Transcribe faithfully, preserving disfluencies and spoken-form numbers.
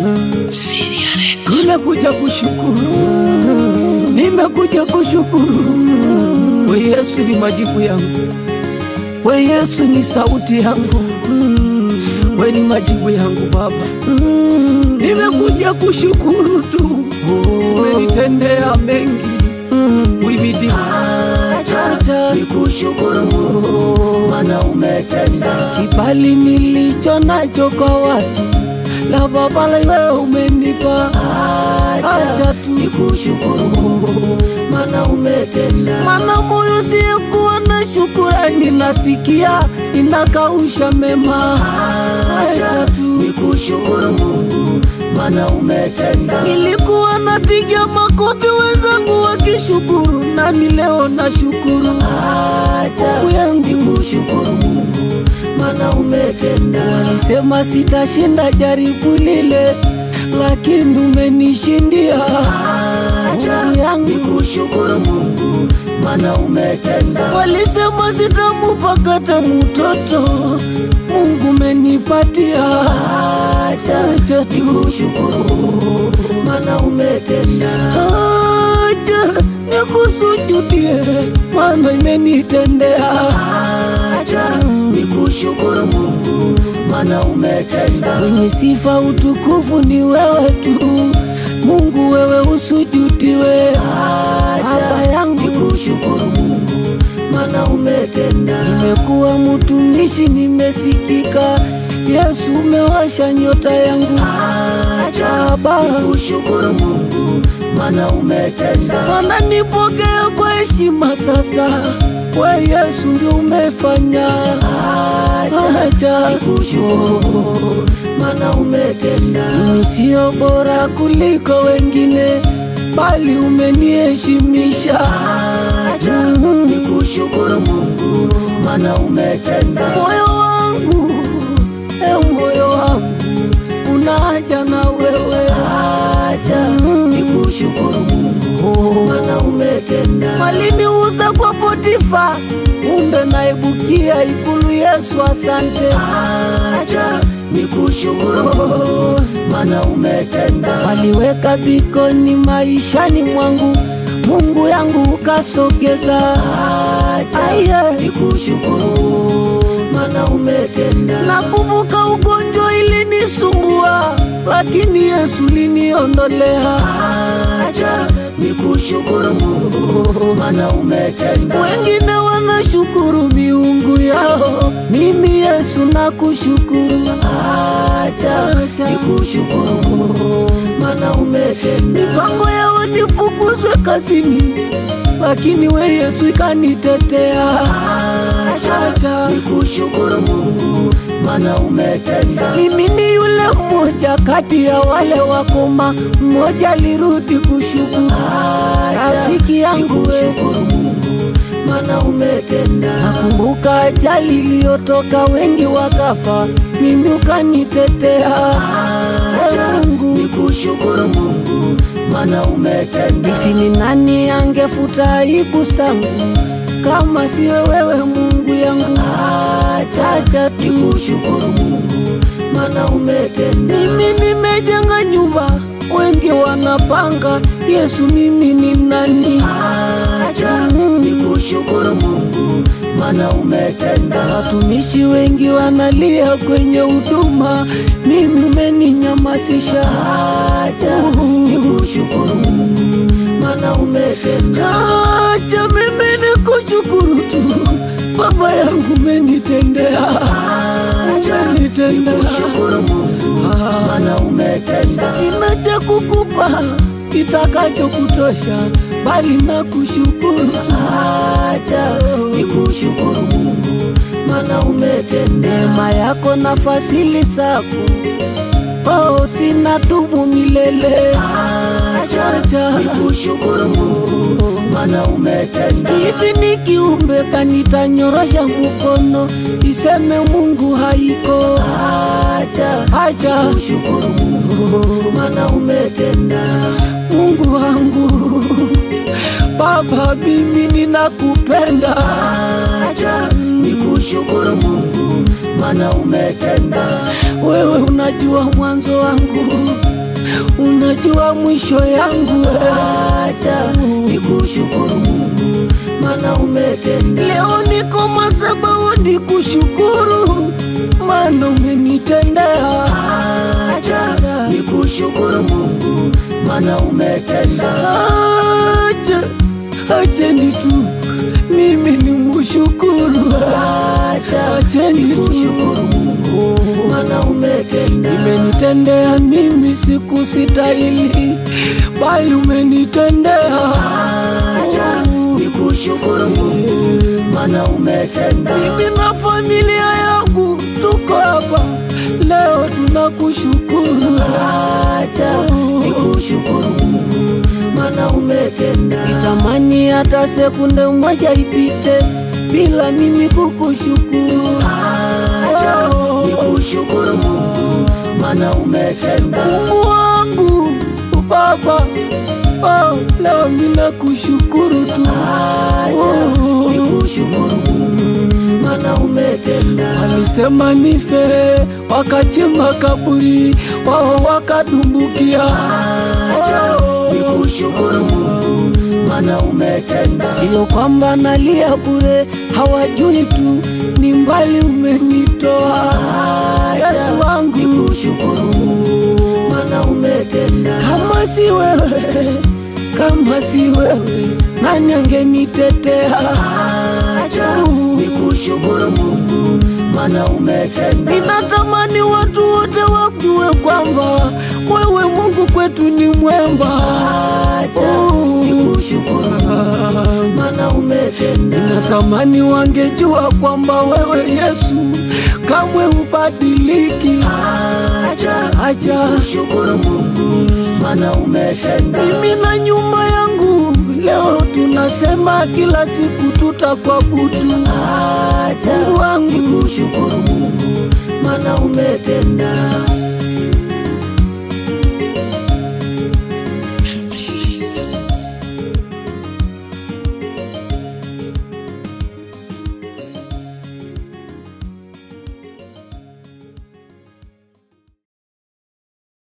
Nimekuja kushukuru, nimekuja kushukuru. We Yesu ni majibu yangu, we Yesu ni sauti yangu, we ni majibu yangu Baba. Nimekuja kushukuru tu, umenitendea mengi. Wibidi acha nikushukuru Mungu, maana umetenda. Kibali nilicho nacho kwa watu, la Baba wewe umenipa. Acha tu nikushukuru Mungu, maana umetenda. Maana moyo siyekuwa na shukrani, nasikia inakausha mema. Acha tu nikushukuru Mungu, maana umetenda. Nilikuwa napiga makofi wenzangu wakishukuru, nami leo nashukuru. Acha nikushukuru Mungu, maana umetenda. Walisema sitashinda jaribu lile, lakini umenishindia. Acha nikushukuru Mungu, maana umetenda. Walisema sitamupakata mtoto, Mungu umenipatia. Acha nikushukuru, maana umetenda. Acha nikusujudie, maana imenitendea. Acha nikushukuru Mungu, maana umetenda. Mwenye sifa utukufu ni wewe tu, Mungu wewe usujudiwe. Acha yangu nikushukuru Mungu, maana umetenda. Nimekuwa mtumishi, nimesikika, Yesu umewasha nyota yangu. Acha nikushukuru Mungu, maana umetenda. Maana nipokea kwa heshima sasa, we Yesu ndio umefanya. Acha nikushukuru, maana umetenda. Mimi sio bora kuliko wengine, bali umeniheshimisha. Acha nikushukuru Mungu, maana umetenda. Moyo wangu, e moyo wangu, una haja na wewe. Acha nikushukuru Mungu, maana umetenda. Waliniuza kwa Potifa, kumbe naibukia ikulu. Yesu asante. Acha nikushukuru, maana umetenda. Waliweka bikoni maishani mwangu, Mungu yangu ukasogeza. Acha nikushukuru, maana umetenda. Nakumbuka ugonjwa ilinisumbua, lakini Yesu liniondolea. Acha nikushukuru Mungu, maana umetenda. Wengine wanashukuru miungu yao, mimi Yesu nakushukuru. Acha nikushukuru Mungu, maana umetenda. Mipango yao nifukuzwe kazini, lakini we Yesu ikanitetea. Acha nikushukuru Mungu, maana umetenda. Mimi ni yule mmoja kati ya wale wakoma, mmoja alirudi kushukuru. Rafiki yangu nikushukuru Mungu, maana umetenda. Nakumbuka ajali iliyotoka wengi wakafa, mimi ukanitetea. Acha nikushukuru Mungu, maana umetenda. Hivi ni nani angefuta aibu zangu kama si wewe Mungu yangu? Acha nikushukuru Mungu, maana umetenda. Mimi nimejenga nyumba, wengi wanapanga, Yesu mimi ni nani? Acha nikushukuru Mungu, maana umetenda. Watumishi wengi wanalia kwenye huduma, mimi umeninyamazisha. Acha nikushukuru Mungu, maana umetenda. Acha mimi nikushukuru tu, Baba yangu umenitendea. Acha nikushukuru Mungu, maana umetenda. Sina cha kukupa kitakacho kutosha, bali nakushukuru. Acha nikushukuru Mungu, maana umetenda. Neema yako na fadhili zako, oh, sina dumu milele. Acha nikushukuru Mungu, maana umetenda. Hivi ni kiumbe kanitanyorosha mkono, iseme Mungu haiko. Acha nikushukuru Mungu, maana umetenda. Mungu wangu, Baba mimi ninakupenda. Acha nikushukuru Mungu, maana umetenda. Wewe unajua mwanzo wangu, unajua mwisho yangu. Acha nikushukuru Mungu, maana umetenda. Leo niko madhabahuni nikushukuru, maana umenitendea. Acha nikushukuru Mungu, maana umetenda. Acha, acha nitu mimi ni mshukuru. Acha, acha nikushukuru Mungu, maana umetenda. Umenitendea mimi sikustahili, bali umenitendea. Acha nikushukuru Mungu, maana umetenda. Mimi na familia yangu tuko hapa leo tunakushukuru. Acha nikushukuru Mungu, maana umetenda. Sitamani hata sekunde moja ipite bila mimi kukushukuru. Acha nikushukuru Mungu, maana umetenda. Mungu wangu Baba, oh, leo mimi nakushukuru tu. Acha nikushukuru Mungu, maana umetenda. Walisema nife, wakachimba kaburi, wao wakadumbukia. Acha nikushukuru Mungu, maana umetenda. Sio kwamba nalia bure, hawajui tu ni mbali umenitoa. Yesu wangu nikushukuru Mungu, maana umetenda. Kama si wewe, kama si wewe, nani angenitetea? Acha nikushukuru Mungu, maana umetenda. Ninatamani watu wote wajue kwamba wewe Mungu kwetu ni mwema. Acha nikushukuru Mungu, maana umetenda. Ninatamani wangejua kwamba wewe Yesu kamwe hubadiliki. Acha, acha nikushukuru Mungu, maana umetenda. Mimi na nyumba yangu leo tunasema kila siku tutakuabudu. Acha Mungu wangu nikushukuru Mungu, maana umetenda.